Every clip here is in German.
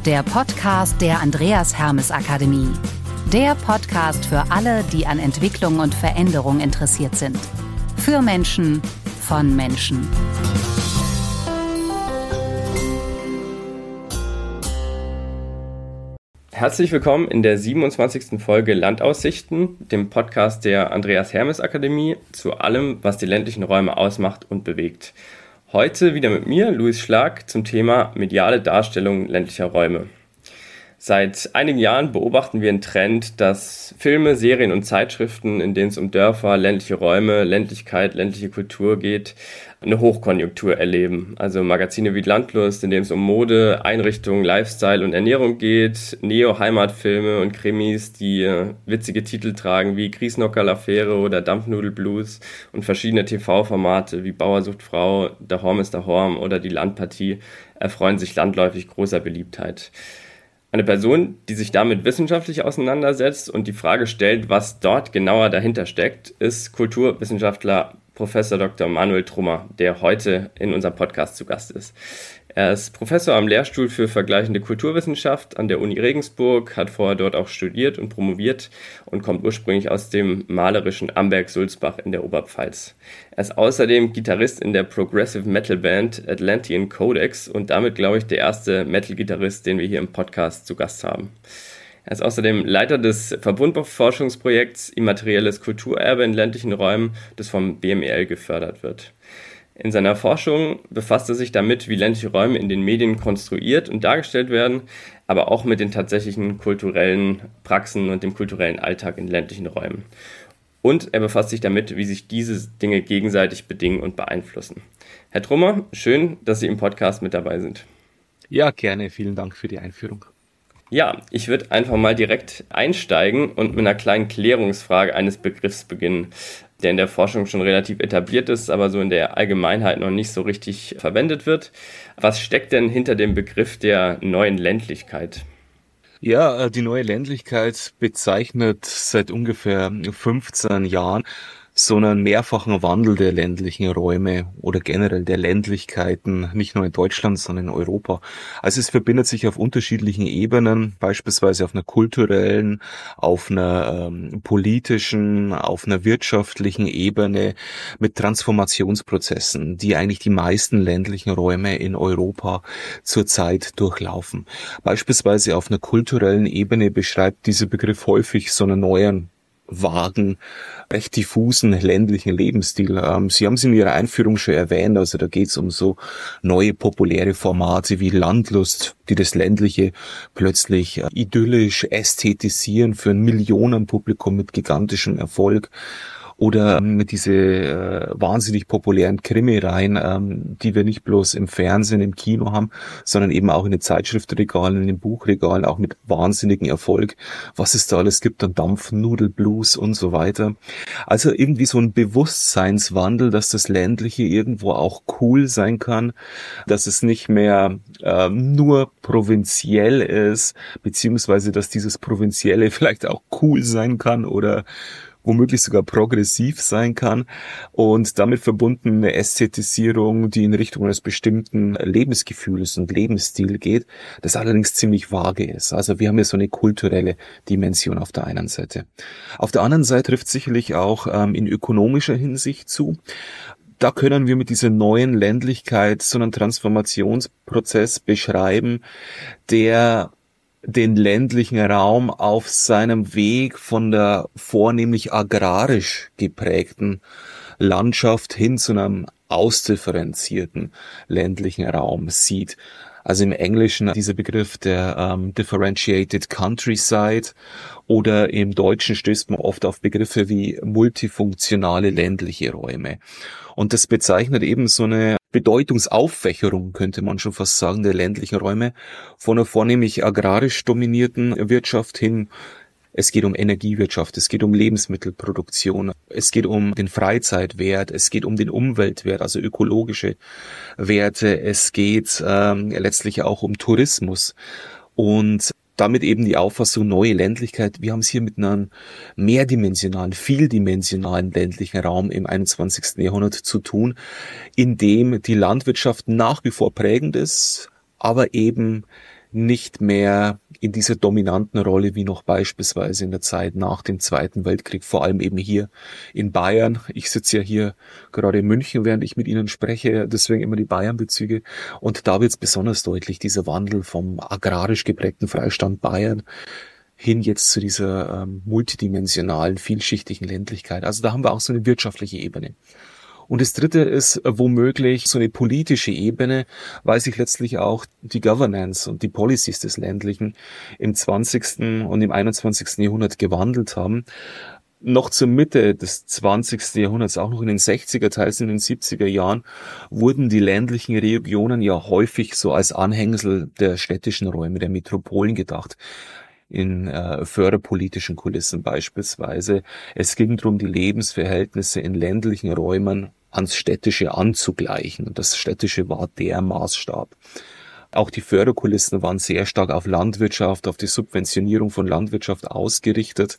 der Podcast der Andreas Hermes Akademie. Der Podcast für alle, die an Entwicklung und Veränderung interessiert sind. Für Menschen, von Menschen. Herzlich willkommen in der 27. Folge Landaussichten, dem Podcast der Andreas Hermes Akademie, zu allem, was die ländlichen Räume ausmacht und bewegt. Heute wieder mit mir, Luis Schlag, zum Thema mediale Darstellung ländlicher Räume. Seit einigen Jahren beobachten wir einen Trend, dass Filme, Serien und Zeitschriften, in denen es um Dörfer, ländliche Räume, Ländlichkeit, ländliche Kultur geht, eine Hochkonjunktur erleben. Also Magazine wie Landlust, in denen es um Mode, Einrichtungen, Lifestyle und Ernährung geht, Neo-Heimatfilme und Krimis, die witzige Titel tragen wie Griesnockerl-Affäre oder Dampfnudelblues und verschiedene TV-Formate wie Bauer sucht Frau, Der Horm ist der Horm oder Die Landpartie erfreuen sich landläufig großer Beliebtheit. Eine Person, die sich damit wissenschaftlich auseinandersetzt und die Frage stellt, was dort genauer dahinter steckt, ist Kulturwissenschaftler Prof. Dr. Manuel Trummer, der heute in unserem Podcast zu Gast ist. Er ist Professor am Lehrstuhl für vergleichende Kulturwissenschaft an der Uni Regensburg, hat vorher dort auch studiert und promoviert und kommt ursprünglich aus dem malerischen Amberg-Sulzbach in der Oberpfalz. Er ist außerdem Gitarrist in der Progressive Metal Band Atlantean Codex und damit, glaube ich, der erste Metal-Gitarrist, den wir hier im Podcast zu Gast haben. Er ist außerdem Leiter des Verbundforschungsprojekts Immaterielles Kulturerbe in ländlichen Räumen, das vom BMEL gefördert wird. In seiner Forschung befasst er sich damit, wie ländliche Räume in den Medien konstruiert und dargestellt werden, aber auch mit den tatsächlichen kulturellen Praxen und dem kulturellen Alltag in ländlichen Räumen. Und er befasst sich damit, wie sich diese Dinge gegenseitig bedingen und beeinflussen. Herr Trummer, schön, dass Sie im Podcast mit dabei sind. Ja, gerne. Vielen Dank für die Einführung. Ja, ich würde einfach mal direkt einsteigen und mit einer kleinen Klärungsfrage eines Begriffs beginnen, der in der Forschung schon relativ etabliert ist, aber so in der Allgemeinheit noch nicht so richtig verwendet wird. Was steckt denn hinter dem Begriff der neuen Ländlichkeit? Ja, die neue Ländlichkeit bezeichnet seit ungefähr 15 Jahren so einen mehrfachen Wandel der ländlichen Räume oder generell der Ländlichkeiten, nicht nur in Deutschland, sondern in Europa. Also es verbindet sich auf unterschiedlichen Ebenen, beispielsweise auf einer kulturellen, auf einer politischen, auf einer wirtschaftlichen Ebene mit Transformationsprozessen, die eigentlich die meisten ländlichen Räume in Europa zurzeit durchlaufen. Beispielsweise auf einer kulturellen Ebene beschreibt dieser Begriff häufig so einen neuen, vagen, recht diffusen ländlichen Lebensstil. Sie haben es in Ihrer Einführung schon erwähnt, also da geht es um so neue populäre Formate wie Landlust, die das Ländliche plötzlich idyllisch ästhetisieren für ein Millionenpublikum mit gigantischem Erfolg. Oder mit diese wahnsinnig populären Krimireihen, die wir nicht bloß im Fernsehen, im Kino haben, sondern eben auch in den Zeitschriftenregalen, in den Buchregalen, auch mit wahnsinnigem Erfolg, was es da alles gibt, an Dampfnudelblues und so weiter. Also irgendwie so ein Bewusstseinswandel, dass das Ländliche irgendwo auch cool sein kann, dass es nicht mehr nur provinziell ist, beziehungsweise dass dieses Provinzielle vielleicht auch cool sein kann oder womöglich sogar progressiv sein kann und damit verbunden eine Ästhetisierung, die in Richtung eines bestimmten Lebensgefühls und Lebensstils geht, das allerdings ziemlich vage ist. Also wir haben hier so eine kulturelle Dimension auf der einen Seite. Auf der anderen Seite trifft sicherlich auch in ökonomischer Hinsicht zu. Da können wir mit dieser neuen Ländlichkeit so einen Transformationsprozess beschreiben, der den ländlichen Raum auf seinem Weg von der vornehmlich agrarisch geprägten Landschaft hin zu einem ausdifferenzierten ländlichen Raum sieht. Also im Englischen dieser Begriff der differentiated countryside oder im Deutschen stößt man oft auf Begriffe wie multifunktionale ländliche Räume. Und das bezeichnet eben so eine Bedeutungsaufwächerung, könnte man schon fast sagen, der ländlichen Räume von einer vornehmlich agrarisch dominierten Wirtschaft hin. Es geht um Energiewirtschaft, es geht um Lebensmittelproduktion, es geht um den Freizeitwert, es geht um den Umweltwert, also ökologische Werte, es geht letztlich auch um Tourismus und damit eben die Auffassung neue Ländlichkeit. Wir haben es hier mit einem mehrdimensionalen, vieldimensionalen ländlichen Raum im 21. Jahrhundert zu tun, in dem die Landwirtschaft nach wie vor prägend ist, aber eben nicht mehr in dieser dominanten Rolle wie noch beispielsweise in der Zeit nach dem Zweiten Weltkrieg, vor allem eben hier in Bayern. Ich sitze ja hier gerade in München, während ich mit Ihnen spreche, deswegen immer die Bayern-Bezüge. Und da wird es besonders deutlich, dieser Wandel vom agrarisch geprägten Freistaat Bayern hin jetzt zu dieser multidimensionalen, vielschichtigen Ländlichkeit. Also da haben wir auch so eine wirtschaftliche Ebene. Und das dritte ist womöglich so eine politische Ebene, weil sich letztlich auch die Governance und die Policies des Ländlichen im 20. und im 21. Jahrhundert gewandelt haben. Noch zur Mitte des 20. Jahrhunderts, auch noch in den 60er, teils in den 70er Jahren, wurden die ländlichen Regionen ja häufig so als Anhängsel der städtischen Räume, der Metropolen gedacht. In förderpolitischen Kulissen beispielsweise. Es ging darum, die Lebensverhältnisse in ländlichen Räumen ans Städtische anzugleichen. Und das Städtische war der Maßstab. Auch die Förderkulissen waren sehr stark auf Landwirtschaft, auf die Subventionierung von Landwirtschaft ausgerichtet.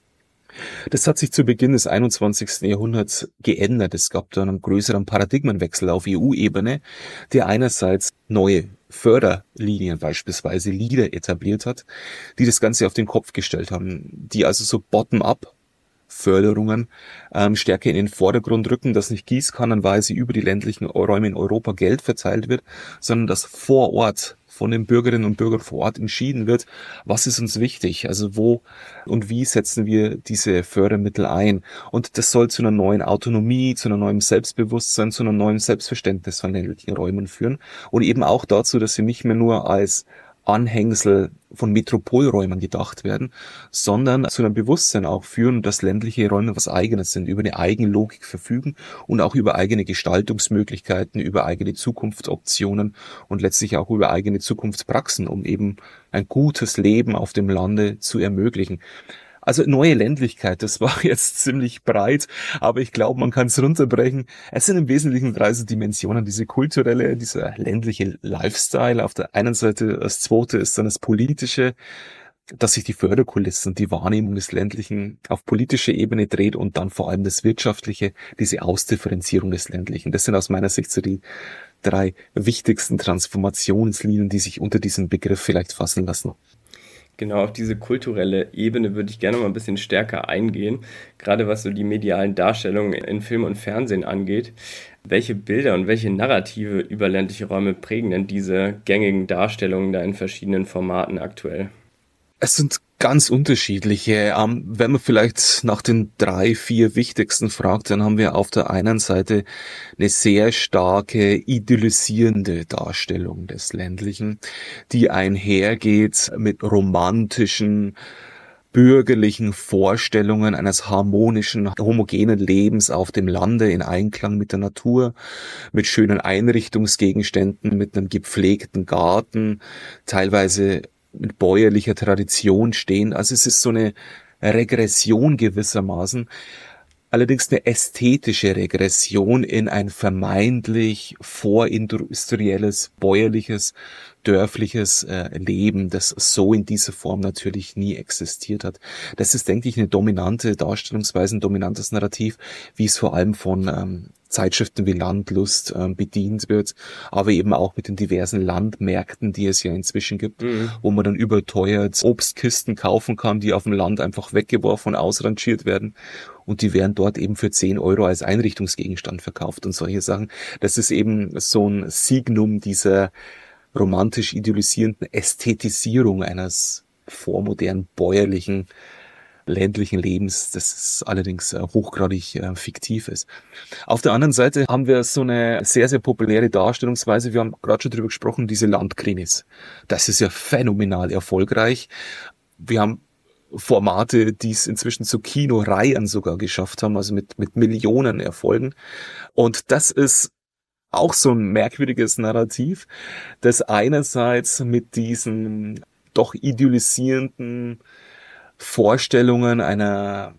Das hat sich zu Beginn des 21. Jahrhunderts geändert. Es gab dann einen größeren Paradigmenwechsel auf EU-Ebene, der einerseits neue Förderlinien, beispielsweise LEADER, etabliert hat, die das Ganze auf den Kopf gestellt haben, die also so bottom-up Förderungen stärker in den Vordergrund rücken, dass nicht gießkannenweise über die ländlichen Räume in Europa Geld verteilt wird, sondern dass vor Ort von den Bürgerinnen und Bürgern vor Ort entschieden wird, was ist uns wichtig, also wo und wie setzen wir diese Fördermittel ein. Und das soll zu einer neuen Autonomie, zu einem neuen Selbstbewusstsein, zu einem neuen Selbstverständnis von ländlichen Räumen führen und eben auch dazu, dass sie nicht mehr nur als Anhängsel von Metropolräumen gedacht werden, sondern zu einem Bewusstsein auch führen, dass ländliche Räume was Eigenes sind, über eine eigene Logik verfügen und auch über eigene Gestaltungsmöglichkeiten, über eigene Zukunftsoptionen und letztlich auch über eigene Zukunftspraxen, um eben ein gutes Leben auf dem Lande zu ermöglichen. Also neue Ländlichkeit, das war jetzt ziemlich breit, aber ich glaube, man kann es runterbrechen. Es sind im Wesentlichen 3 Dimensionen, diese kulturelle, dieser ländliche Lifestyle auf der einen Seite, das zweite ist dann das politische, dass sich die Förderkulissen, die Wahrnehmung des Ländlichen auf politischer Ebene dreht und dann vor allem das Wirtschaftliche, diese Ausdifferenzierung des Ländlichen. Das sind aus meiner Sicht so die 3 wichtigsten Transformationslinien, die sich unter diesem Begriff vielleicht fassen lassen. Genau, auf diese kulturelle Ebene würde ich gerne mal ein bisschen stärker eingehen, gerade was so die medialen Darstellungen in Film und Fernsehen angeht. Welche Bilder und welche Narrative über ländliche Räume prägen denn diese gängigen Darstellungen da in verschiedenen Formaten aktuell? Es sind ganz unterschiedliche. Wenn man vielleicht nach den 3, 4 wichtigsten fragt, dann haben wir auf der einen Seite eine sehr starke idyllisierende Darstellung des Ländlichen, die einhergeht mit romantischen, bürgerlichen Vorstellungen eines harmonischen, homogenen Lebens auf dem Lande in Einklang mit der Natur, mit schönen Einrichtungsgegenständen, mit einem gepflegten Garten, teilweise mit bäuerlicher Tradition stehen. Also es ist so eine Regression gewissermaßen, allerdings eine ästhetische Regression in ein vermeintlich vorindustrielles, bäuerliches, dörfliches Leben, das so in dieser Form natürlich nie existiert hat. Das ist, denke ich, eine dominante Darstellungsweise, ein dominantes Narrativ, wie es vor allem von Zeitschriften wie Landlust bedient wird, aber eben auch mit den diversen Landmärkten, die es ja inzwischen gibt, wo man dann überteuert Obstkisten kaufen kann, die auf dem Land einfach weggeworfen und ausrangiert werden. Und die werden dort eben für 10 € als Einrichtungsgegenstand verkauft und solche Sachen. Das ist eben so ein Signum dieser romantisch idealisierenden Ästhetisierung eines vormodernen, bäuerlichen, ländlichen Lebens, das allerdings hochgradig fiktiv ist. Auf der anderen Seite haben wir so eine sehr, sehr populäre Darstellungsweise. Wir haben gerade schon drüber gesprochen, diese Landkrimis. Das ist ja phänomenal erfolgreich. Wir haben Formate, die es inzwischen zu Kinoreihen sogar geschafft haben, also mit Millionen Erfolgen. Und das ist auch so ein merkwürdiges Narrativ, das einerseits mit diesen doch idealisierenden Vorstellungen einer,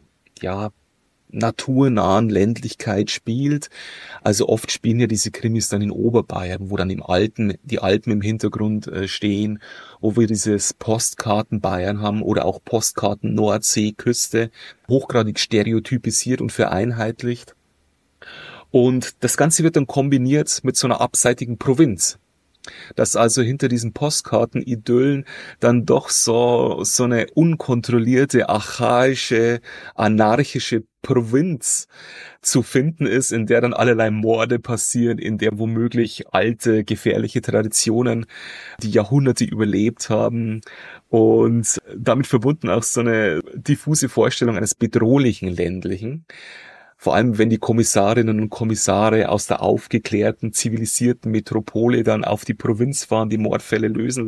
naturnahen Ländlichkeit spielt. Also oft spielen ja diese Krimis dann in Oberbayern, wo dann die Alpen im Hintergrund stehen, wo wir dieses Postkarten Bayern haben oder auch Postkarten Nordseeküste, hochgradig stereotypisiert und vereinheitlicht. Und das Ganze wird dann kombiniert mit so einer abseitigen Provinz. Dass also hinter diesen Postkarten-Idyllen dann doch so eine unkontrollierte, archaische, anarchische Provinz zu finden ist, in der dann allerlei Morde passieren, in der womöglich alte, gefährliche Traditionen, die Jahrhunderte überlebt haben und damit verbunden auch so eine diffuse Vorstellung eines bedrohlichen ländlichen. Vor allem, wenn die Kommissarinnen und Kommissare aus der aufgeklärten, zivilisierten Metropole dann auf die Provinz fahren, die Mordfälle lösen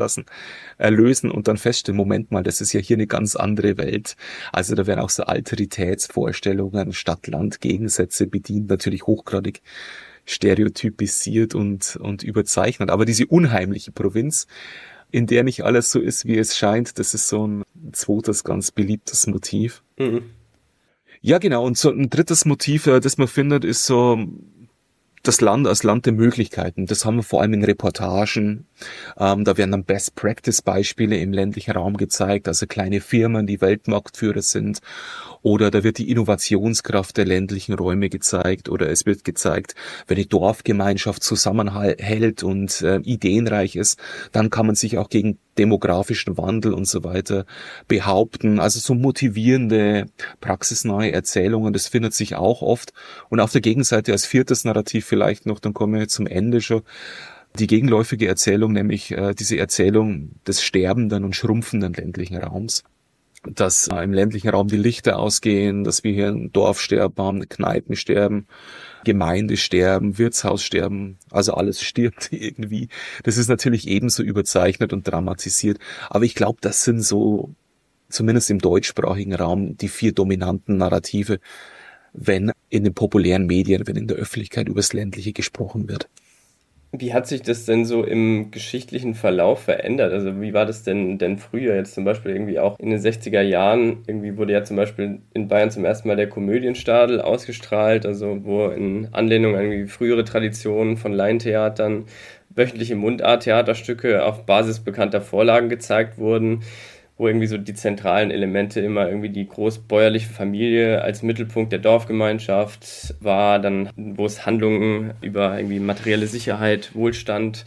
und dann feststellen, Moment mal, das ist ja hier eine ganz andere Welt. Also da werden auch so Alteritätsvorstellungen, Stadt-Land-Gegensätze bedient, natürlich hochgradig stereotypisiert und überzeichnet. Aber diese unheimliche Provinz, in der nicht alles so ist, wie es scheint, das ist so ein zweites ganz beliebtes Motiv. Mhm. Ja, genau. Und so ein drittes Motiv, das man findet, ist so das Land als Land der Möglichkeiten. Das haben wir vor allem in Reportagen. Da werden dann Best-Practice-Beispiele im ländlichen Raum gezeigt, also kleine Firmen, die Weltmarktführer sind. Oder da wird die Innovationskraft der ländlichen Räume gezeigt. Oder es wird gezeigt, wenn eine Dorfgemeinschaft zusammenhält und ideenreich ist, dann kann man sich auch gegen demografischen Wandel und so weiter behaupten. Also so motivierende, praxisnahe Erzählungen, das findet sich auch oft. Und auf der Gegenseite als viertes Narrativ vielleicht noch, dann kommen wir zum Ende schon, die gegenläufige Erzählung, nämlich diese Erzählung des sterbenden und schrumpfenden ländlichen Raums. Dass im ländlichen Raum die Lichter ausgehen, dass wir hier ein Dorfsterben haben, Kneipen sterben, Gemeindesterben, Wirtshaussterben, also alles stirbt irgendwie. Das ist natürlich ebenso überzeichnet und dramatisiert. Aber ich glaube, das sind so, zumindest im deutschsprachigen Raum, die 4 dominanten Narrative, wenn in den populären Medien, wenn in der Öffentlichkeit über das Ländliche gesprochen wird. Wie hat sich das denn so im geschichtlichen Verlauf verändert? Also wie war das denn früher? Jetzt zum Beispiel irgendwie auch in den 60er Jahren, irgendwie wurde ja zum Beispiel in Bayern zum ersten Mal der Komödienstadel ausgestrahlt, also wo in Anlehnung an die frühere Traditionen von Laientheatern wöchentliche Mundarttheaterstücke auf Basis bekannter Vorlagen gezeigt wurden, wo irgendwie so die zentralen Elemente immer irgendwie die großbäuerliche Familie als Mittelpunkt der Dorfgemeinschaft war, dann wo es Handlungen über irgendwie materielle Sicherheit, Wohlstand,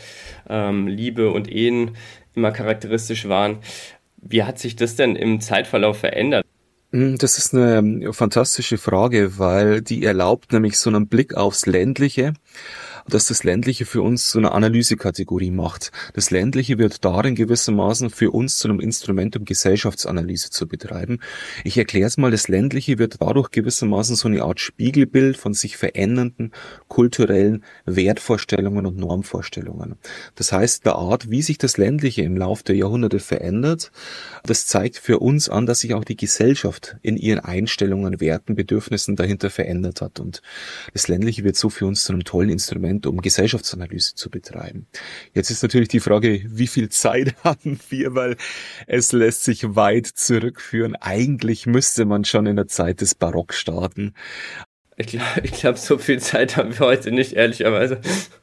Liebe und Ehen immer charakteristisch waren. Wie hat sich das denn im Zeitverlauf verändert? Das ist eine fantastische Frage, weil die erlaubt nämlich so einen Blick aufs Ländliche, dass das Ländliche für uns so eine Analysekategorie macht. Das Ländliche wird darin gewissermaßen für uns zu einem Instrument, um Gesellschaftsanalyse zu betreiben. Ich erkläre es mal, das Ländliche wird dadurch gewissermaßen so eine Art Spiegelbild von sich verändernden kulturellen Wertvorstellungen und Normvorstellungen. Das heißt, der Art, wie sich das Ländliche im Laufe der Jahrhunderte verändert, das zeigt für uns an, dass sich auch die Gesellschaft in ihren Einstellungen, Werten, Bedürfnissen dahinter verändert hat. Und das Ländliche wird so für uns zu einem tollen Instrument, um Gesellschaftsanalyse zu betreiben. Jetzt ist natürlich die Frage, wie viel Zeit haben wir, weil es lässt sich weit zurückführen. Eigentlich müsste man schon in der Zeit des Barock starten. Ich glaube, so viel Zeit haben wir heute nicht, ehrlicherweise.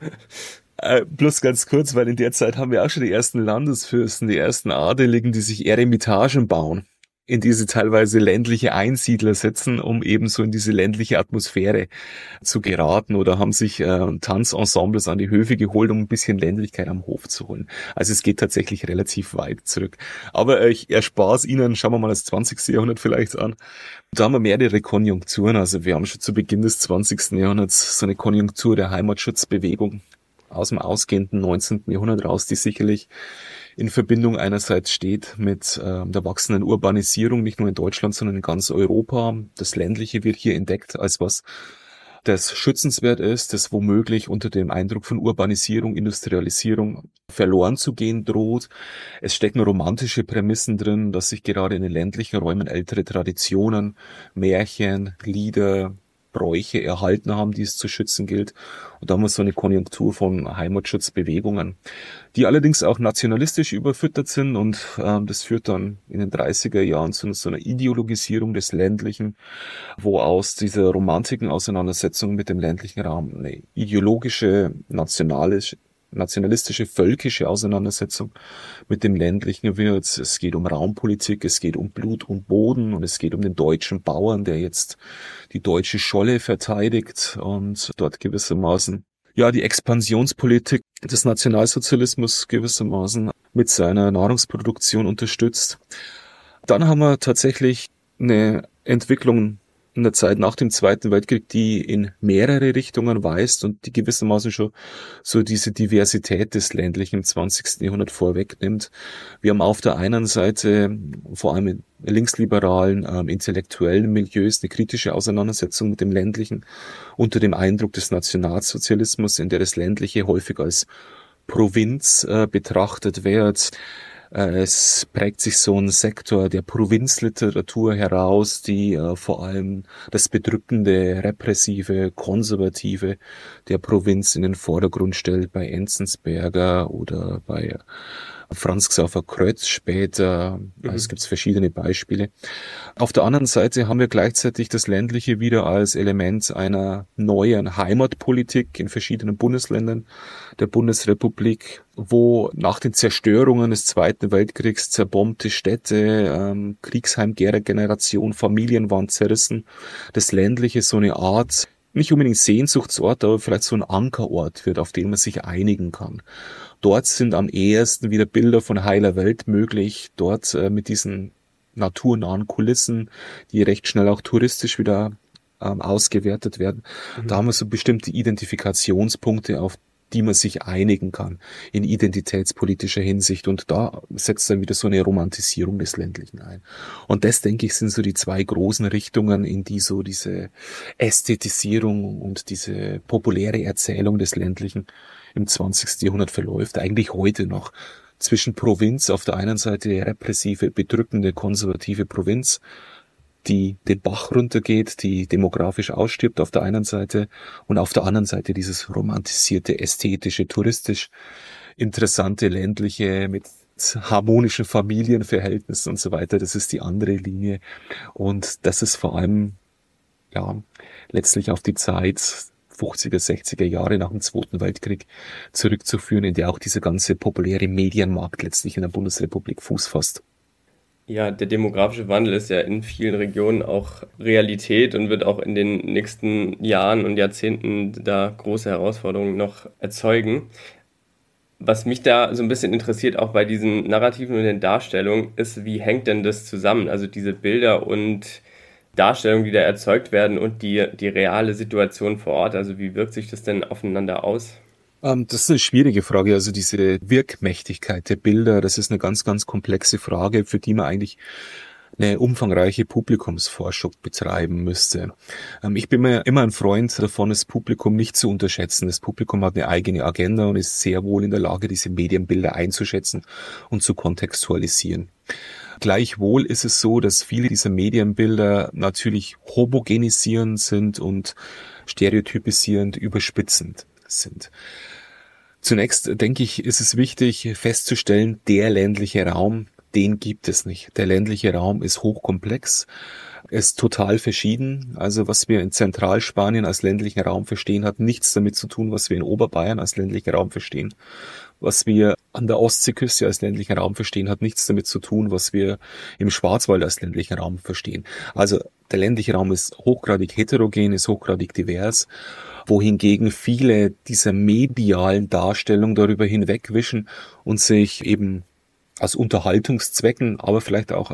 Bloß ganz kurz, weil in der Zeit haben wir auch schon die ersten Landesfürsten, die ersten Adeligen, die sich Eremitagen bauen, in diese teilweise ländliche Einsiedler setzen, um eben so in diese ländliche Atmosphäre zu geraten, oder haben sich Tanzensembles an die Höfe geholt, um ein bisschen Ländlichkeit am Hof zu holen. Also es geht tatsächlich relativ weit zurück. Aber ich erspare es Ihnen, schauen wir mal das 20. Jahrhundert vielleicht an. Da haben wir mehrere Konjunkturen. Also wir haben schon zu Beginn des 20. Jahrhunderts so eine Konjunktur der Heimatschutzbewegung aus dem ausgehenden 19. Jahrhundert raus, die sicherlich in Verbindung einerseits steht mit der wachsenden Urbanisierung, nicht nur in Deutschland, sondern in ganz Europa. Das Ländliche wird hier entdeckt als was, das schützenswert ist, das womöglich unter dem Eindruck von Urbanisierung, Industrialisierung verloren zu gehen droht. Es stecken romantische Prämissen drin, dass sich gerade in den ländlichen Räumen ältere Traditionen, Märchen, Lieder, Bräuche erhalten haben, die es zu schützen gilt. Und da haben wir so eine Konjunktur von Heimatschutzbewegungen, die allerdings auch nationalistisch überfüttert sind, und das führt dann in den 30er Jahren zu so einer Ideologisierung des Ländlichen, wo aus dieser romantischen Auseinandersetzung mit dem ländlichen Raum eine ideologische, nationalistische, völkische Auseinandersetzung mit dem Ländlichen wird. Es geht um Raumpolitik, es geht um Blut und Boden, und es geht um den deutschen Bauern, der jetzt die deutsche Scholle verteidigt und dort gewissermaßen ja, die Expansionspolitik des Nationalsozialismus gewissermaßen mit seiner Nahrungsproduktion unterstützt. Dann haben wir tatsächlich eine Entwicklung in der Zeit nach dem Zweiten Weltkrieg, die in mehrere Richtungen weist und die gewissermaßen schon so diese Diversität des ländlichen im 20. Jahrhundert vorwegnimmt. Wir haben auf der einen Seite vor allem in linksliberalen, intellektuellen Milieus eine kritische Auseinandersetzung mit dem ländlichen unter dem Eindruck des Nationalsozialismus, in der das ländliche häufig als Provinz betrachtet wird. Es prägt sich so ein Sektor der Provinzliteratur heraus, die vor allem das Bedrückende, Repressive, Konservative der Provinz in den Vordergrund stellt, bei Enzensberger oder bei Franz Xaver Crötz später. Also es gibt verschiedene Beispiele. Auf der anderen Seite haben wir gleichzeitig das Ländliche wieder als Element einer neuen Heimatpolitik in verschiedenen Bundesländern der Bundesrepublik, wo nach den Zerstörungen des Zweiten Weltkriegs zerbombte Städte, Kriegsheimkehrer-Generation, Familien waren zerrissen, das Ländliche so eine Art, nicht unbedingt Sehnsuchtsort, aber vielleicht so ein Ankerort wird, auf den man sich einigen kann. Dort sind am ehesten wieder Bilder von heiler Welt möglich, dort mit diesen naturnahen Kulissen, die recht schnell auch touristisch wieder ausgewertet werden. Da haben wir so bestimmte Identifikationspunkte, auf die man sich einigen kann in identitätspolitischer Hinsicht. Und da setzt dann wieder so eine Romantisierung des Ländlichen ein. Und das, denke ich, sind so die zwei großen Richtungen, in die so diese Ästhetisierung und diese populäre Erzählung des Ländlichen im 20. Jahrhundert verläuft. Eigentlich heute noch zwischen Provinz, auf der einen Seite repressive, bedrückende, konservative Provinz, die den Bach runtergeht, die demografisch ausstirbt auf der einen Seite und auf der anderen Seite dieses romantisierte, ästhetische, touristisch interessante, ländliche mit harmonischen Familienverhältnissen und so weiter. Das ist die andere Linie und das ist vor allem ja letztlich auf die Zeit 50er, 60er Jahre nach dem Zweiten Weltkrieg zurückzuführen, in der auch dieser ganze populäre Medienmarkt letztlich in der Bundesrepublik Fuß fasst. Ja, der demografische Wandel ist ja in vielen Regionen auch Realität und wird auch in den nächsten Jahren und Jahrzehnten da große Herausforderungen noch erzeugen. Was mich da so ein bisschen interessiert, auch bei diesen Narrativen und den Darstellungen, ist, wie hängt denn das zusammen? Also diese Bilder und Darstellungen, die da erzeugt werden und die reale Situation vor Ort, also wie wirkt sich das denn aufeinander aus? Das ist eine schwierige Frage. Also diese Wirkmächtigkeit der Bilder, das ist eine ganz, ganz komplexe Frage, für die man eigentlich eine umfangreiche Publikumsforschung betreiben müsste. Ich bin mir immer ein Freund davon, das Publikum nicht zu unterschätzen. Das Publikum hat eine eigene Agenda und ist sehr wohl in der Lage, diese Medienbilder einzuschätzen und zu kontextualisieren. Gleichwohl ist es so, dass viele dieser Medienbilder natürlich homogenisierend sind und stereotypisierend überspitzend sind. Zunächst, denke ich, ist es wichtig festzustellen, der ländliche Raum, den gibt es nicht. Der ländliche Raum ist hochkomplex, ist total verschieden. Also was wir in Zentralspanien als ländlichen Raum verstehen, hat nichts damit zu tun, was wir in Oberbayern als ländlichen Raum verstehen. Was wir an der Ostseeküste als ländlichen Raum verstehen, hat nichts damit zu tun, was wir im Schwarzwald als ländlichen Raum verstehen. Also der ländliche Raum ist hochgradig heterogen, ist hochgradig divers, wohingegen viele dieser medialen Darstellungen darüber hinwegwischen und sich eben aus Unterhaltungszwecken, aber vielleicht auch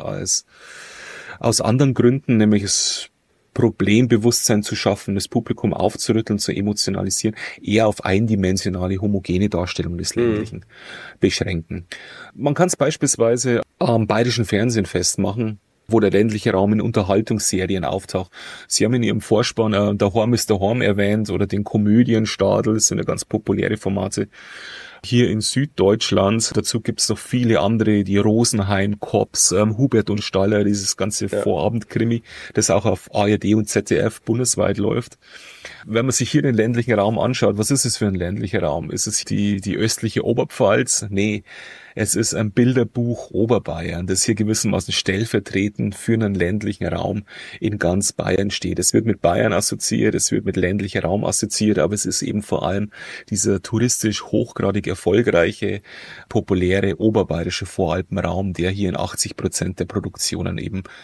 aus anderen Gründen, nämlich das Problembewusstsein zu schaffen, das Publikum aufzurütteln, zu emotionalisieren, eher auf eindimensionale, homogene Darstellung des Ländlichen beschränken. Man kann es beispielsweise am bayerischen Fernsehen festmachen, wo der ländliche Raum in Unterhaltungsserien auftaucht. Sie haben in Ihrem Vorspann Daheim ist Daheim erwähnt oder den Komödienstadel, das sind ja ganz populäre Formate hier in Süddeutschland. Dazu gibt's noch viele andere, die Rosenheim, Cops, Hubert und Staller, dieses ganze Vorabendkrimi, das auch auf ARD und ZDF bundesweit läuft. Wenn man sich hier den ländlichen Raum anschaut, was ist es für ein ländlicher Raum? Ist es die östliche Oberpfalz? Nee, es ist ein Bilderbuch Oberbayern, das hier gewissermaßen stellvertretend für einen ländlichen Raum in ganz Bayern steht. Es wird mit Bayern assoziiert, es wird mit ländlicher Raum assoziiert, aber es ist eben vor allem dieser touristisch hochgradig erfolgreiche, populäre oberbayerische Voralpenraum, der hier in 80% der Produktionen eben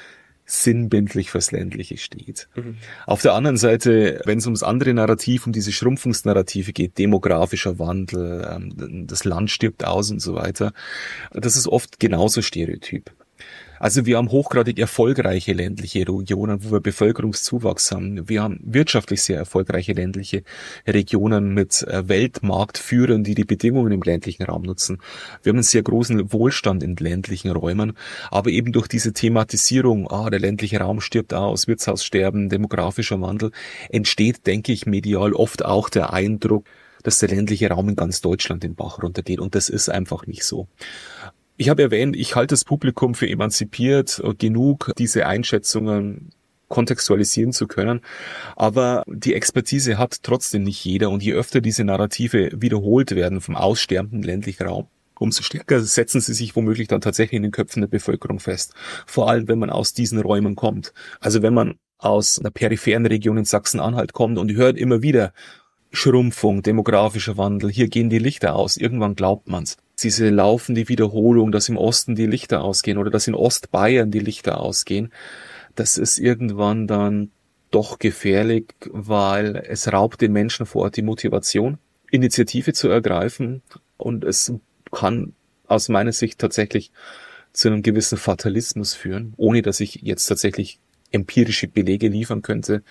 sinnbildlich fürs Ländliche steht. Auf der anderen Seite, wenn es ums andere Narrativ, um diese Schrumpfungsnarrative geht, demografischer Wandel, das Land stirbt aus und so weiter, das ist oft genauso stereotyp. Also wir haben hochgradig erfolgreiche ländliche Regionen, wo wir Bevölkerungszuwachs haben. Wir haben wirtschaftlich sehr erfolgreiche ländliche Regionen mit Weltmarktführern, die die Bedingungen im ländlichen Raum nutzen. Wir haben einen sehr großen Wohlstand in ländlichen Räumen, aber eben durch diese Thematisierung, der ländliche Raum stirbt aus, Wirtshaussterben, demografischer Wandel, entsteht, denke ich, medial oft auch der Eindruck, dass der ländliche Raum in ganz Deutschland den Bach runtergeht, und das ist einfach nicht so. Ich habe erwähnt, ich halte das Publikum für emanzipiert genug, diese Einschätzungen kontextualisieren zu können. Aber die Expertise hat trotzdem nicht jeder. Und je öfter diese Narrative wiederholt werden vom aussterbenden ländlichen Raum, umso stärker setzen sie sich womöglich dann tatsächlich in den Köpfen der Bevölkerung fest. Vor allem, wenn man aus diesen Räumen kommt. Also wenn man aus einer peripheren Region in Sachsen-Anhalt kommt und hört immer wieder Schrumpfung, demografischer Wandel, hier gehen die Lichter aus. Irgendwann glaubt man's. Diese laufende Wiederholung, dass im Osten die Lichter ausgehen oder dass in Ostbayern die Lichter ausgehen, das ist irgendwann dann doch gefährlich, weil es raubt den Menschen vor Ort die Motivation, Initiative zu ergreifen, und es kann aus meiner Sicht tatsächlich zu einem gewissen Fatalismus führen, ohne dass ich jetzt tatsächlich empirische Belege liefern könnte.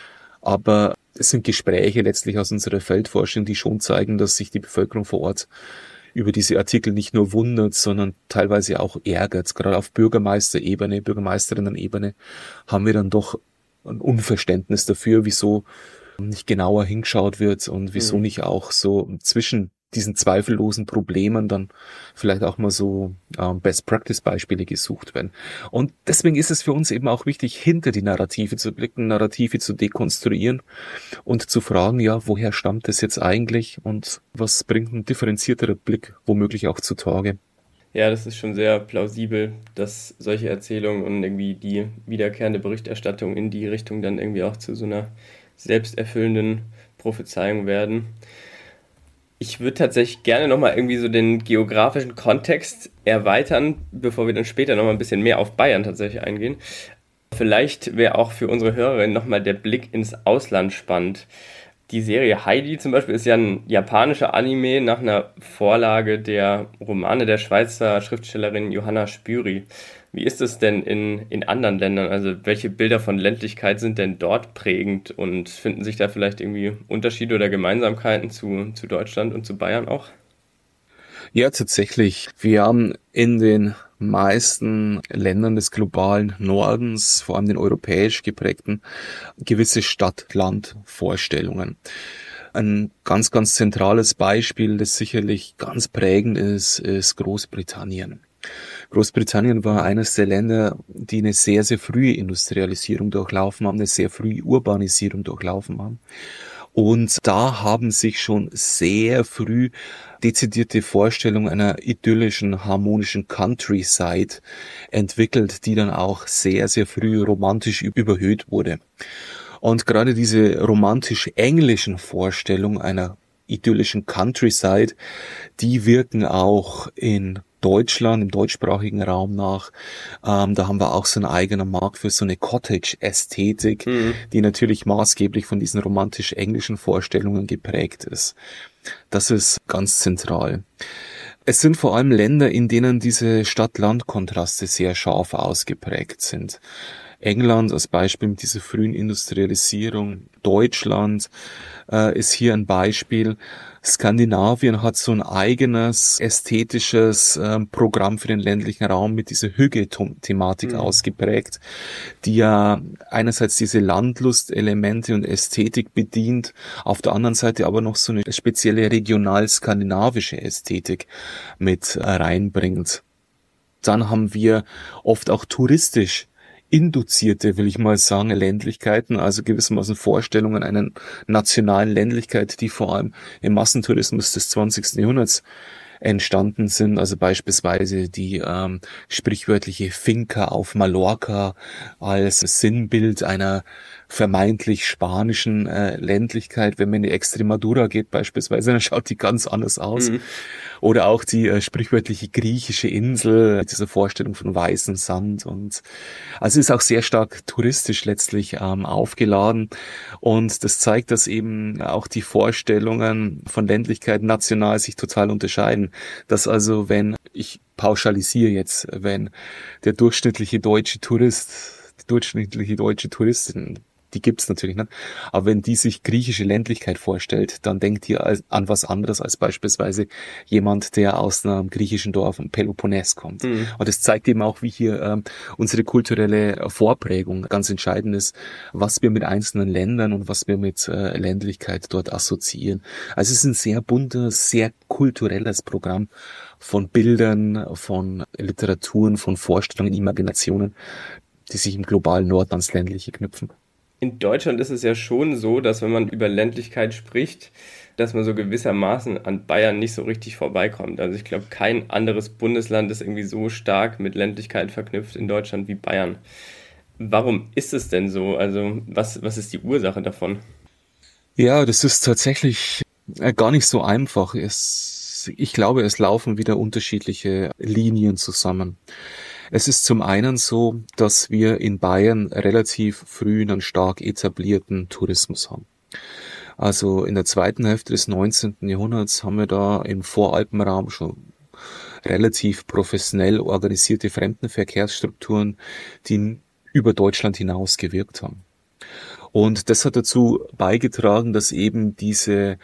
Aber es sind Gespräche letztlich aus unserer Feldforschung, die schon zeigen, dass sich die Bevölkerung vor Ort über diese Artikel nicht nur wundert, sondern teilweise auch ärgert. Gerade auf Bürgermeisterebene, Bürgermeisterinnen-Ebene haben wir dann doch ein Unverständnis dafür, wieso nicht genauer hingeschaut wird und wieso nicht auch so zwischen diesen zweifellosen Problemen dann vielleicht auch mal so Best-Practice-Beispiele gesucht werden. Und deswegen ist es für uns eben auch wichtig, hinter die Narrative zu blicken, Narrative zu dekonstruieren und zu fragen, ja, woher stammt das jetzt eigentlich und was bringt ein differenzierterer Blick womöglich auch zutage? Ja, das ist schon sehr plausibel, dass solche Erzählungen und irgendwie die wiederkehrende Berichterstattung in die Richtung dann irgendwie auch zu so einer selbsterfüllenden Prophezeiung werden. Ich würde tatsächlich gerne nochmal irgendwie so den geografischen Kontext erweitern, bevor wir dann später nochmal ein bisschen mehr auf Bayern tatsächlich eingehen. Vielleicht wäre auch für unsere Hörerinnen nochmal der Blick ins Ausland spannend. Die Serie Heidi zum Beispiel ist ja ein japanischer Anime nach einer Vorlage der Romane der Schweizer Schriftstellerin Johanna Spyri. Wie ist es denn in anderen Ländern? Also welche Bilder von Ländlichkeit sind denn dort prägend und finden sich da vielleicht irgendwie Unterschiede oder Gemeinsamkeiten zu Deutschland und zu Bayern auch? Ja, tatsächlich. Wir haben in den meisten Ländern des globalen Nordens, vor allem den europäisch geprägten, gewisse Stadt-Land-Vorstellungen. Ein ganz, ganz zentrales Beispiel, das sicherlich ganz prägend ist Großbritannien. Großbritannien war eines der Länder, die eine sehr, sehr frühe Industrialisierung durchlaufen haben, eine sehr frühe Urbanisierung durchlaufen haben. Und da haben sich schon sehr früh dezidierte Vorstellungen einer idyllischen, harmonischen Countryside entwickelt, die dann auch sehr, sehr früh romantisch überhöht wurde. Und gerade diese romantisch-englischen Vorstellungen einer idyllischen Countryside, die wirken auch in Deutschland, im deutschsprachigen Raum nach. Da haben wir auch so einen eigenen Markt für so eine Cottage-Ästhetik, die natürlich maßgeblich von diesen romantisch-englischen Vorstellungen geprägt ist. Das ist ganz zentral. Es sind vor allem Länder, in denen diese Stadt-Land-Kontraste sehr scharf ausgeprägt sind. England als Beispiel mit dieser frühen Industrialisierung. Deutschland ist hier ein Beispiel. Skandinavien hat so ein eigenes ästhetisches Programm für den ländlichen Raum mit dieser Hügge-Thematik ausgeprägt, die ja einerseits diese Landlust-Elemente und Ästhetik bedient, auf der anderen Seite aber noch so eine spezielle regional-skandinavische Ästhetik mit reinbringt. Dann haben wir oft auch touristisch induzierte, will ich mal sagen, Ländlichkeiten, also gewissermaßen Vorstellungen einer nationalen Ländlichkeit, die vor allem im Massentourismus des 20. Jahrhunderts entstanden sind. Also beispielsweise die sprichwörtliche Finca auf Mallorca als Sinnbild einer vermeintlich spanischen Ländlichkeit. Wenn man in die Extremadura geht beispielsweise, dann schaut die ganz anders aus. Mhm. Oder auch die sprichwörtliche griechische Insel mit dieser Vorstellung von weißem Sand. Und also ist auch sehr stark touristisch letztlich aufgeladen. Und das zeigt, dass eben auch die Vorstellungen von Ländlichkeit national sich total unterscheiden. Dass also, wenn, ich pauschalisiere jetzt, wenn der durchschnittliche deutsche Tourist, die durchschnittliche deutsche Touristin, die gibt's natürlich nicht, aber wenn die sich griechische Ländlichkeit vorstellt, dann denkt ihr an was anderes als beispielsweise jemand, der aus einem griechischen Dorf im Peloponnes kommt. Mhm. Und das zeigt eben auch, wie hier unsere kulturelle Vorprägung ganz entscheidend ist, was wir mit einzelnen Ländern und was wir mit Ländlichkeit dort assoziieren. Also es ist ein sehr buntes, sehr kulturelles Programm von Bildern, von Literaturen, von Vorstellungen, Imaginationen, die sich im globalen Norden ans Ländliche knüpfen. In Deutschland ist es ja schon so, dass wenn man über Ländlichkeit spricht, dass man so gewissermaßen an Bayern nicht so richtig vorbeikommt. Also ich glaube, kein anderes Bundesland ist irgendwie so stark mit Ländlichkeit verknüpft in Deutschland wie Bayern. Warum ist es denn so? Also was ist die Ursache davon? Ja, das ist tatsächlich gar nicht so einfach. Ich glaube, es laufen wieder unterschiedliche Linien zusammen. Es ist zum einen so, dass wir in Bayern relativ früh einen stark etablierten Tourismus haben. Also in der zweiten Hälfte des 19. Jahrhunderts haben wir da im Voralpenraum schon relativ professionell organisierte Fremdenverkehrsstrukturen, die über Deutschland hinaus gewirkt haben. Und das hat dazu beigetragen, dass eben diese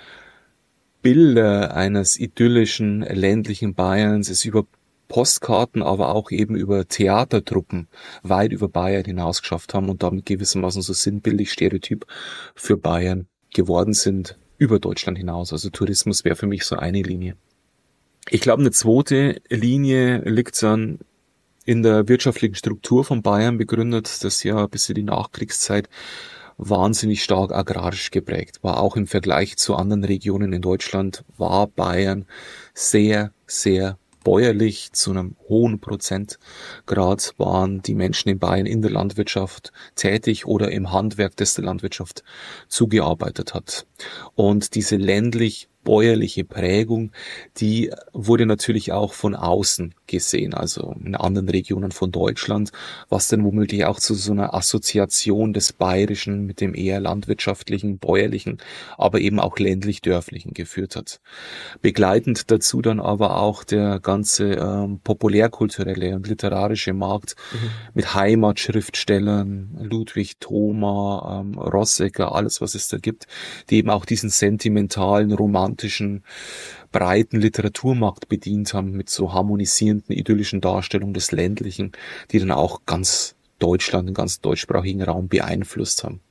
Bilder eines idyllischen ländlichen Bayerns es über Postkarten, aber auch eben über Theatertruppen weit über Bayern hinaus geschafft haben und damit gewissermaßen so sinnbildlich Stereotyp für Bayern geworden sind über Deutschland hinaus. Also Tourismus wäre für mich so eine Linie. Ich glaube, eine zweite Linie liegt dann in der wirtschaftlichen Struktur von Bayern begründet, das ja bis in die Nachkriegszeit wahnsinnig stark agrarisch geprägt war. Auch im Vergleich zu anderen Regionen in Deutschland war Bayern sehr, sehr bäuerlich. Zu einem hohen Prozentgrad waren die Menschen in Bayern in der Landwirtschaft tätig oder im Handwerk, das der Landwirtschaft zugearbeitet hat. Und diese ländlich-bäuerliche Prägung, die wurde natürlich auch von außen gesehen, also in anderen Regionen von Deutschland, was dann womöglich auch zu so einer Assoziation des Bayerischen mit dem eher landwirtschaftlichen, bäuerlichen, aber eben auch ländlich-dörflichen geführt hat. Begleitend dazu dann aber auch der ganze populärkulturelle und literarische Markt mit Heimatschriftstellern, Ludwig Thoma, Rossecker, alles was es da gibt, die eben auch diesen sentimentalen, romantischen, breiten Literaturmarkt bedient haben mit so harmonisierenden, idyllischen Darstellungen des Ländlichen, die dann auch ganz Deutschland, den ganzen deutschsprachigen Raum beeinflusst haben.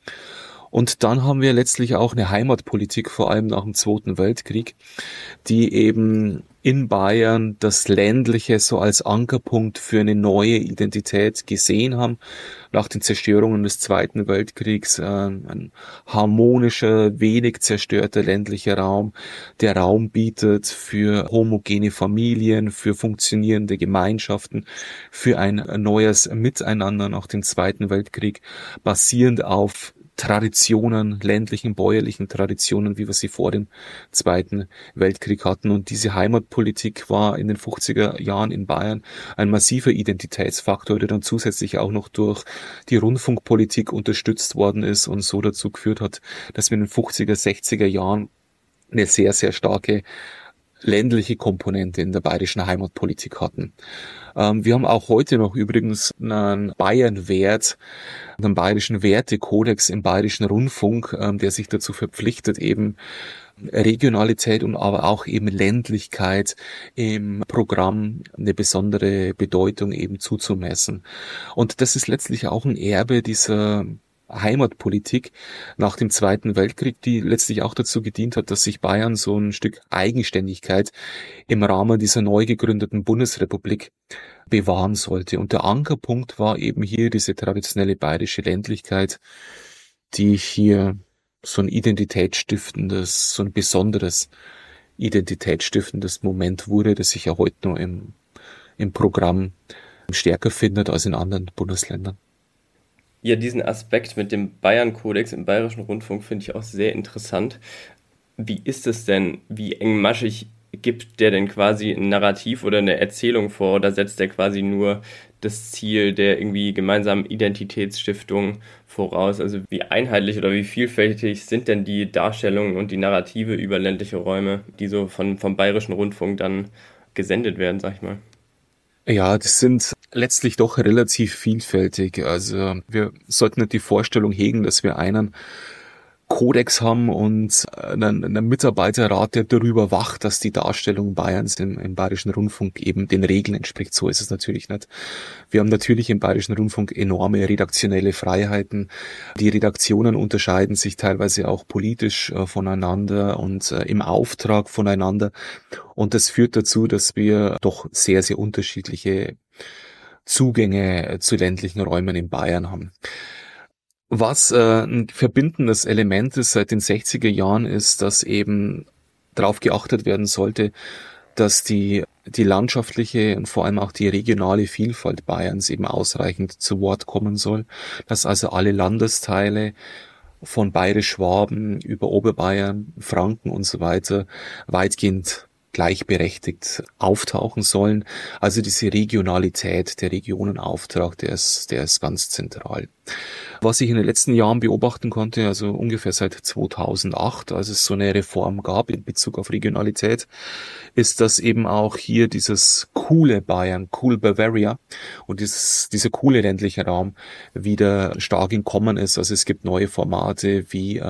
Und dann haben wir letztlich auch eine Heimatpolitik, vor allem nach dem Zweiten Weltkrieg, die eben in Bayern das Ländliche so als Ankerpunkt für eine neue Identität gesehen haben. Nach den Zerstörungen des Zweiten Weltkriegs ein harmonischer, wenig zerstörter ländlicher Raum, der Raum bietet für homogene Familien, für funktionierende Gemeinschaften, für ein neues Miteinander nach dem Zweiten Weltkrieg, basierend auf Traditionen, ländlichen, bäuerlichen Traditionen, wie wir sie vor dem Zweiten Weltkrieg hatten. Und diese Heimatpolitik war in den 50er Jahren in Bayern ein massiver Identitätsfaktor, der dann zusätzlich auch noch durch die Rundfunkpolitik unterstützt worden ist und so dazu geführt hat, dass wir in den 50er, 60er Jahren eine sehr, sehr starke ländliche Komponente in der bayerischen Heimatpolitik hatten. Wir haben auch heute noch übrigens einen Bayernwert, einen bayerischen Wertekodex im bayerischen Rundfunk, der sich dazu verpflichtet, eben Regionalität und aber auch eben Ländlichkeit im Programm eine besondere Bedeutung eben zuzumessen. Und das ist letztlich auch ein Erbe dieser Heimatpolitik nach dem Zweiten Weltkrieg, die letztlich auch dazu gedient hat, dass sich Bayern so ein Stück Eigenständigkeit im Rahmen dieser neu gegründeten Bundesrepublik bewahren sollte. Und der Ankerpunkt war eben hier diese traditionelle bayerische Ländlichkeit, die hier so ein identitätsstiftendes, so ein besonderes identitätsstiftendes Moment wurde, das sich ja heute noch im Programm stärker findet als in anderen Bundesländern. Ja, diesen Aspekt mit dem Bayern-Kodex im Bayerischen Rundfunk finde ich auch sehr interessant. Wie ist es denn? Wie engmaschig gibt der denn quasi ein Narrativ oder eine Erzählung vor? Oder setzt der quasi nur das Ziel der irgendwie gemeinsamen Identitätsstiftung voraus? Also wie einheitlich oder wie vielfältig sind denn die Darstellungen und die Narrative über ländliche Räume, die so vom Bayerischen Rundfunk dann gesendet werden, sag ich mal? Ja, das sind letztlich doch relativ vielfältig. Also wir sollten nicht die Vorstellung hegen, dass wir einen Kodex haben und einen Mitarbeiterrat, der darüber wacht, dass die Darstellung Bayerns im Bayerischen Rundfunk eben den Regeln entspricht. So ist es natürlich nicht. Wir haben natürlich im Bayerischen Rundfunk enorme redaktionelle Freiheiten. Die Redaktionen unterscheiden sich teilweise auch politisch voneinander und im Auftrag voneinander. Und das führt dazu, dass wir doch sehr, sehr unterschiedliche Zugänge zu ländlichen Räumen in Bayern haben. Was ein verbindendes Element ist seit den 60er Jahren ist, dass eben darauf geachtet werden sollte, dass die landschaftliche und vor allem auch die regionale Vielfalt Bayerns eben ausreichend zu Wort kommen soll, dass also alle Landesteile von Bayerisch-Schwaben über Oberbayern, Franken und so weiter weitgehend gleichberechtigt auftauchen sollen. Also diese Regionalität, der Regionenauftrag, der ist ganz zentral. Was ich in den letzten Jahren beobachten konnte, also ungefähr seit 2008, als es so eine Reform gab in Bezug auf Regionalität, ist, dass eben auch hier dieses coole Bayern, cool Bavaria und dieser coole ländliche Raum wieder stark in Kommen ist. Also es gibt neue Formate wie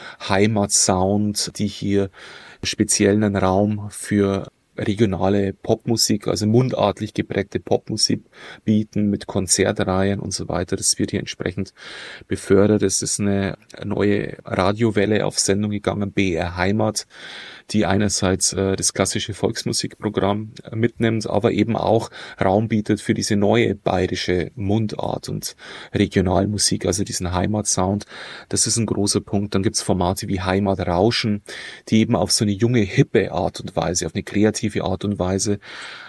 Heimatsound, die hier speziell einen Raum für regionale Popmusik, also mundartlich geprägte Popmusik bieten mit Konzertreihen und so weiter. Das wird hier entsprechend befördert. Es ist eine neue Radiowelle auf Sendung gegangen, BR Heimat, die einerseits das klassische Volksmusikprogramm mitnimmt, aber eben auch Raum bietet für diese neue bayerische Mundart und Regionalmusik, also diesen Heimatsound. Das ist ein großer Punkt. Dann gibt's Formate wie Heimatrauschen, die eben auf so eine junge, hippe Art und Weise, auf eine kreative Art und Weise,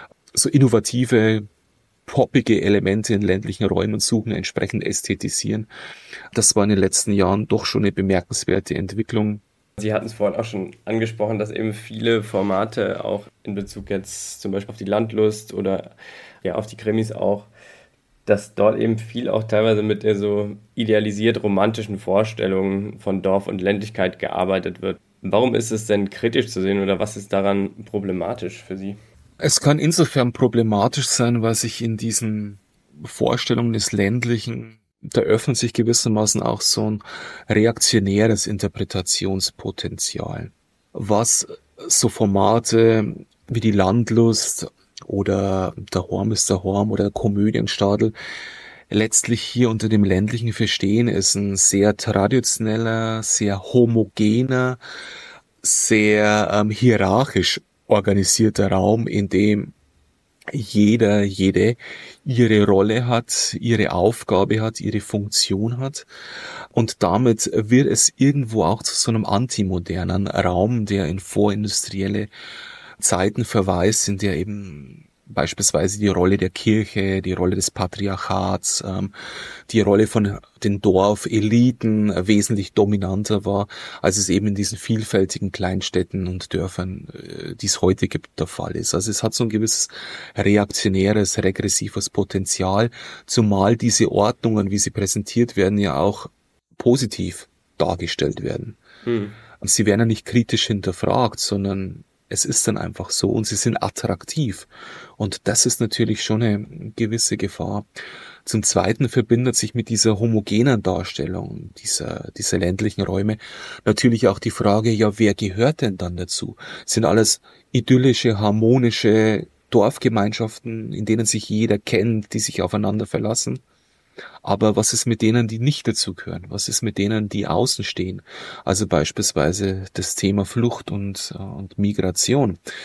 so innovative, poppige Elemente in ländlichen Räumen suchen, entsprechend ästhetisieren. Das war in den letzten Jahren doch schon eine bemerkenswerte Entwicklung. Sie hatten es vorhin auch schon angesprochen, dass eben viele Formate auch in Bezug jetzt zum Beispiel auf die Landlust oder ja auf die Krimis auch, dass dort eben viel auch teilweise mit der so idealisiert romantischen Vorstellungen von Dorf und Ländlichkeit gearbeitet wird. Warum ist es denn kritisch zu sehen oder was ist daran problematisch für Sie? Es kann insofern problematisch sein, weil sich in diesen Vorstellungen des Ländlichen, da öffnet sich gewissermaßen auch so ein reaktionäres Interpretationspotenzial, was so Formate wie die Landlust oder der Horm ist der Horm oder der Komödienstadel letztlich hier unter dem ländlichen verstehen, ist ein sehr traditioneller, sehr homogener, sehr hierarchisch organisierter Raum, in dem jede ihre Rolle hat, ihre Aufgabe hat, ihre Funktion hat. Und damit wird es irgendwo auch zu so einem antimodernen Raum, der in vorindustrielle Zeiten verweist, in der eben beispielsweise die Rolle der Kirche, die Rolle des Patriarchats, die Rolle von den Dorfeliten wesentlich dominanter war, als es eben in diesen vielfältigen Kleinstädten und Dörfern, die es heute gibt, der Fall ist. Also es hat so ein gewisses reaktionäres, regressives Potenzial, zumal diese Ordnungen, wie sie präsentiert werden, ja auch positiv dargestellt werden. Und sie werden ja nicht kritisch hinterfragt, sondern es ist dann einfach so und sie sind attraktiv. Und das ist natürlich schon eine gewisse Gefahr. Zum Zweiten verbindet sich mit dieser homogenen Darstellung dieser ländlichen Räume natürlich auch die Frage, ja, wer gehört denn dann dazu? Sind alles idyllische, harmonische Dorfgemeinschaften, in denen sich jeder kennt, die sich aufeinander verlassen? Aber was ist mit denen, die nicht dazugehören? Was ist mit denen, die außen stehen? Also beispielsweise das Thema Flucht und Migration.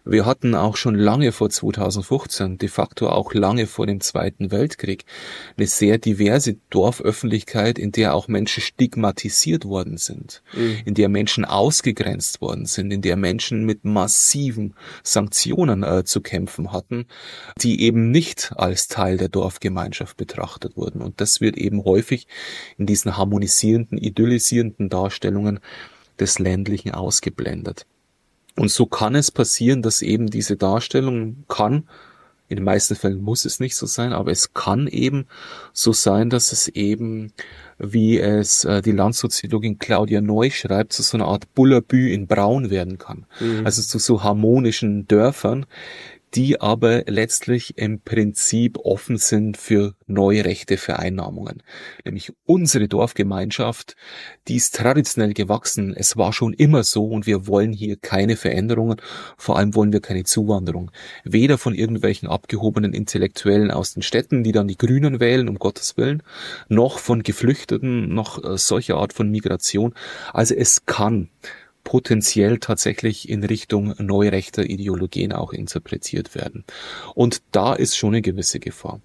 Wir hatten auch schon lange vor 2015, de facto auch lange vor dem Zweiten Weltkrieg, eine sehr diverse Dorföffentlichkeit, in der auch Menschen stigmatisiert worden sind, in der Menschen ausgegrenzt worden sind, in der Menschen mit massiven Sanktionen zu kämpfen hatten, die eben nicht als Teil der Dorfgemeinschaft betrachtet wurden. Und das wird eben häufig in diesen harmonisierenden, idyllisierenden Darstellungen des Ländlichen ausgeblendet. Und so kann es passieren, dass eben diese Darstellung in den meisten Fällen muss es nicht so sein, aber es kann eben so sein, dass es eben, wie es die Landsoziologin Claudia Neu schreibt, zu so einer Art Bullabü in Braun werden kann. Also zu so harmonischen Dörfern, die aber letztlich im Prinzip offen sind für neue rechte Vereinnahmungen. Nämlich unsere Dorfgemeinschaft, die ist traditionell gewachsen. Es war schon immer so und wir wollen hier keine Veränderungen. Vor allem wollen wir keine Zuwanderung. Weder von irgendwelchen abgehobenen Intellektuellen aus den Städten, die dann die Grünen wählen, um Gottes Willen, noch von Geflüchteten, noch solche Art von Migration. Also es kann potenziell tatsächlich in Richtung neurechter Ideologien auch interpretiert werden. Und da ist schon eine gewisse Gefahr.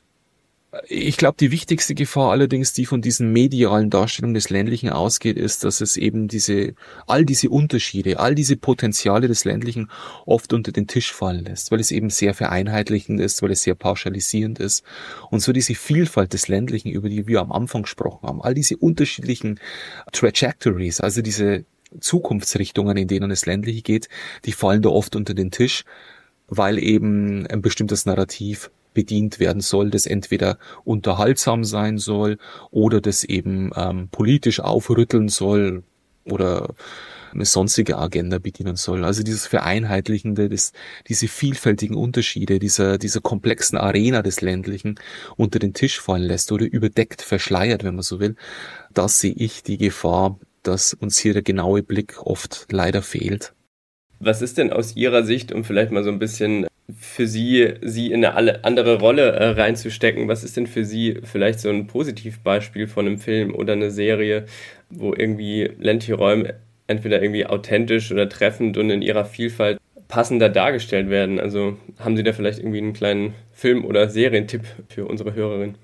Ich glaube, die wichtigste Gefahr allerdings, die von diesen medialen Darstellungen des Ländlichen ausgeht, ist, dass es eben all diese Unterschiede, all diese Potenziale des Ländlichen oft unter den Tisch fallen lässt, weil es eben sehr vereinheitlichend ist, weil es sehr pauschalisierend ist. Und so diese Vielfalt des Ländlichen, über die wir am Anfang gesprochen haben, all diese unterschiedlichen Trajectories, also diese Zukunftsrichtungen, in denen es Ländliche geht, die fallen da oft unter den Tisch, weil eben ein bestimmtes Narrativ bedient werden soll, das entweder unterhaltsam sein soll oder das eben politisch aufrütteln soll oder eine sonstige Agenda bedienen soll. Also dieses Vereinheitlichende, diese vielfältigen Unterschiede, dieser komplexen Arena des Ländlichen unter den Tisch fallen lässt oder überdeckt, verschleiert, wenn man so will, das sehe ich die Gefahr, dass uns hier der genaue Blick oft leider fehlt. Was ist denn aus Ihrer Sicht, um vielleicht mal so ein bisschen für Sie in eine andere Rolle reinzustecken, was ist denn für Sie vielleicht so ein Positivbeispiel von einem Film oder eine Serie, wo irgendwie ländliche Räume entweder irgendwie authentisch oder treffend und in ihrer Vielfalt passender dargestellt werden? Also haben Sie da vielleicht irgendwie einen kleinen Film- oder Serientipp für unsere Hörerin?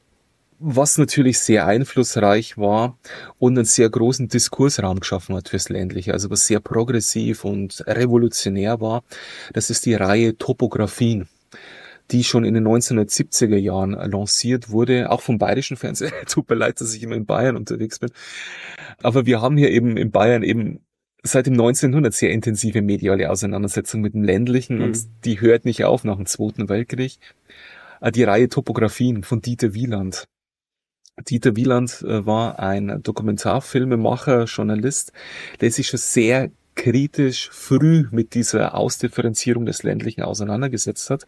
Was natürlich sehr einflussreich war und einen sehr großen Diskursraum geschaffen hat fürs Ländliche, also was sehr progressiv und revolutionär war, das ist die Reihe Topografien, die schon in den 1970er Jahren lanciert wurde, auch vom bayerischen Fernsehen. Tut mir leid, dass ich immer in Bayern unterwegs bin. Aber wir haben hier eben in Bayern eben seit dem 1900 sehr intensive mediale Auseinandersetzung mit dem Ländlichen und die hört nicht auf nach dem Zweiten Weltkrieg. Die Reihe Topografien von Dieter Wieland. Dieter Wieland war ein Dokumentarfilmemacher, Journalist, der sich schon sehr kritisch früh mit dieser Ausdifferenzierung des Ländlichen auseinandergesetzt hat.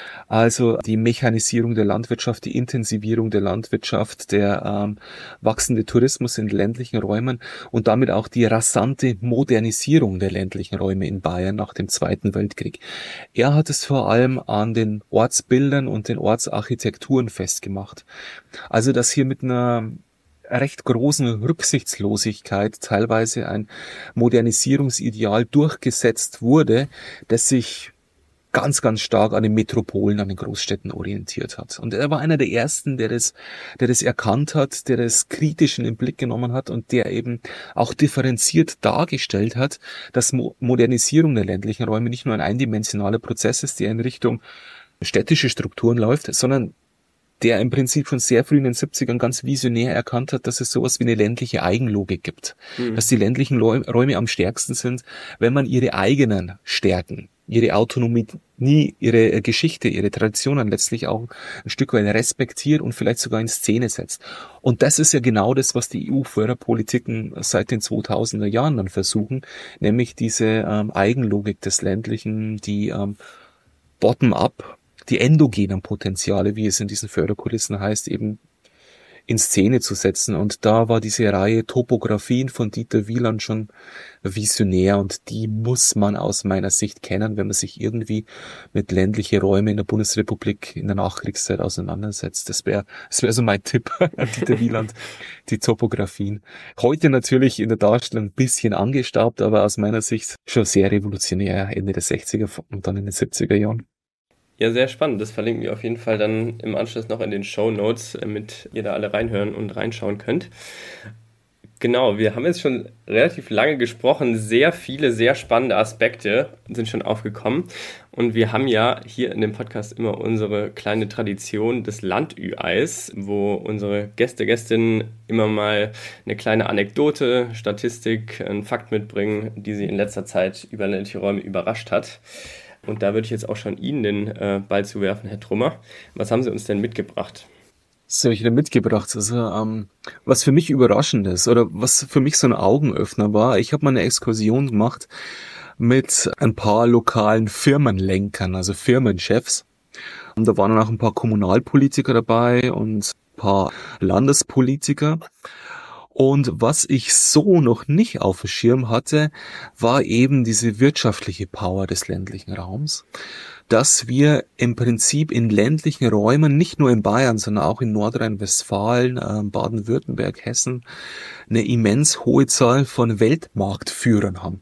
Also die Mechanisierung der Landwirtschaft, die Intensivierung der Landwirtschaft, der wachsende Tourismus in ländlichen Räumen und damit auch die rasante Modernisierung der ländlichen Räume in Bayern nach dem Zweiten Weltkrieg. Er hat es vor allem an den Ortsbildern und den Ortsarchitekturen festgemacht. Also dass hier mit einer recht großen Rücksichtslosigkeit teilweise ein Modernisierungsideal durchgesetzt wurde, das sich ganz, ganz stark an den Metropolen, an den Großstädten orientiert hat. Und er war einer der ersten, der das erkannt hat, der das kritisch in den Blick genommen hat und der eben auch differenziert dargestellt hat, dass Modernisierung der ländlichen Räume nicht nur ein eindimensionaler Prozess ist, der in Richtung städtische Strukturen läuft, sondern der im Prinzip schon sehr früh in den 70ern ganz visionär erkannt hat, dass es sowas wie eine ländliche Eigenlogik gibt. Dass die ländlichen Räume am stärksten sind, wenn man ihre eigenen Stärken, ihre Autonomie, ihre Geschichte, ihre Traditionen letztlich auch ein Stück weit respektiert und vielleicht sogar in Szene setzt. Und das ist ja genau das, was die EU-Förderpolitiken seit den 2000er Jahren dann versuchen, nämlich diese Eigenlogik des Ländlichen, die bottom-up, die endogenen Potenziale, wie es in diesen Förderkulissen heißt, eben in Szene zu setzen. Und da war diese Reihe Topografien von Dieter Wieland schon visionär und die muss man aus meiner Sicht kennen, wenn man sich irgendwie mit ländlichen Räumen in der Bundesrepublik in der Nachkriegszeit auseinandersetzt. Das wäre so mein Tipp an Dieter Wieland, die Topografien. Heute natürlich in der Darstellung ein bisschen angestaubt, aber aus meiner Sicht schon sehr revolutionär, Ende der 60er und dann in den 70er Jahren. Ja, sehr spannend. Das verlinken wir auf jeden Fall dann im Anschluss noch in den Shownotes, damit ihr da alle reinhören und reinschauen könnt. Genau, wir haben jetzt schon relativ lange gesprochen. Sehr viele, sehr spannende Aspekte sind schon aufgekommen. Und wir haben ja hier in dem Podcast immer unsere kleine Tradition des Landü-Eis, wo unsere Gästinnen immer mal eine kleine Anekdote, Statistik, einen Fakt mitbringen, die sie in letzter Zeit über ländliche Räume überrascht hat. Und da würde ich jetzt auch schon Ihnen den Ball zuwerfen, Herr Trummer. Was haben Sie uns denn mitgebracht? Was habe ich denn mitgebracht? Also, was für mich überraschend ist oder was für mich so ein Augenöffner war, ich habe mal eine Exkursion gemacht mit ein paar lokalen Firmenlenkern, also Firmenchefs. Und da waren dann auch ein paar Kommunalpolitiker dabei und ein paar Landespolitiker. Und was ich so noch nicht auf dem Schirm hatte, war eben diese wirtschaftliche Power des ländlichen Raums, dass wir im Prinzip in ländlichen Räumen, nicht nur in Bayern, sondern auch in Nordrhein-Westfalen, Baden-Württemberg, Hessen, eine immens hohe Zahl von Weltmarktführern haben.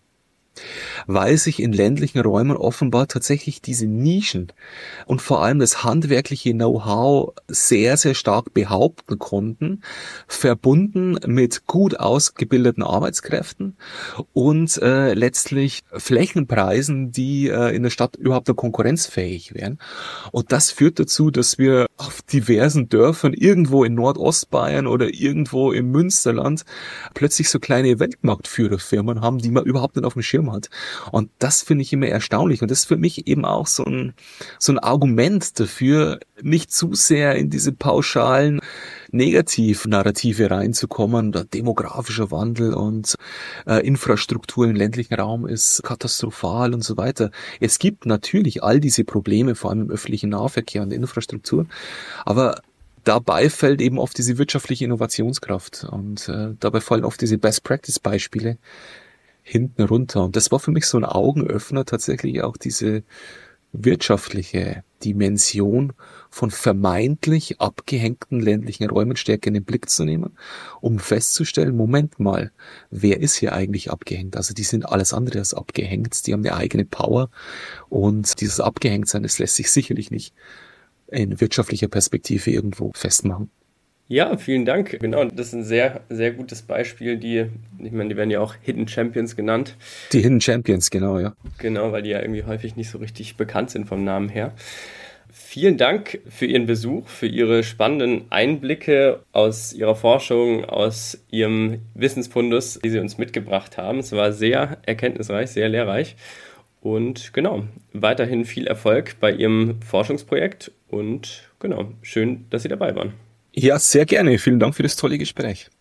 Weil sich in ländlichen Räumen offenbar tatsächlich diese Nischen und vor allem das handwerkliche Know-how sehr, sehr stark behaupten konnten, verbunden mit gut ausgebildeten Arbeitskräften und letztlich Flächenpreisen, die in der Stadt überhaupt noch konkurrenzfähig wären. Und das führt dazu, dass wir auf diversen Dörfern irgendwo in Nordostbayern oder irgendwo im Münsterland plötzlich so kleine Weltmarktführerfirmen haben, die man überhaupt nicht auf dem Schirm hat. Und das finde ich immer erstaunlich. Und das ist für mich eben auch so ein Argument dafür, nicht zu sehr in diese pauschalen Negativ-Narrative reinzukommen. Der demografische Wandel und Infrastruktur im ländlichen Raum ist katastrophal und so weiter. Es gibt natürlich all diese Probleme, vor allem im öffentlichen Nahverkehr und der Infrastruktur. Aber dabei fällt eben oft diese wirtschaftliche Innovationskraft. Und dabei fallen oft diese Best-Practice-Beispiele hinten runter. Und das war für mich so ein Augenöffner, tatsächlich auch diese wirtschaftliche Dimension von vermeintlich abgehängten ländlichen Räumen stärker in den Blick zu nehmen, um festzustellen, Moment mal, wer ist hier eigentlich abgehängt? Also die sind alles andere als abgehängt, die haben eine eigene Power und dieses Abgehängtsein, das lässt sich sicherlich nicht in wirtschaftlicher Perspektive irgendwo festmachen. Ja, vielen Dank. Genau, das ist ein sehr, sehr gutes Beispiel. Die werden ja auch Hidden Champions genannt. Die Hidden Champions, genau, ja. Genau, weil die ja irgendwie häufig nicht so richtig bekannt sind vom Namen her. Vielen Dank für Ihren Besuch, für Ihre spannenden Einblicke aus Ihrer Forschung, aus Ihrem Wissensfundus, die Sie uns mitgebracht haben. Es war sehr erkenntnisreich, sehr lehrreich. Und genau, weiterhin viel Erfolg bei Ihrem Forschungsprojekt und genau, schön, dass Sie dabei waren. Ja, sehr gerne. Vielen Dank für das tolle Gespräch.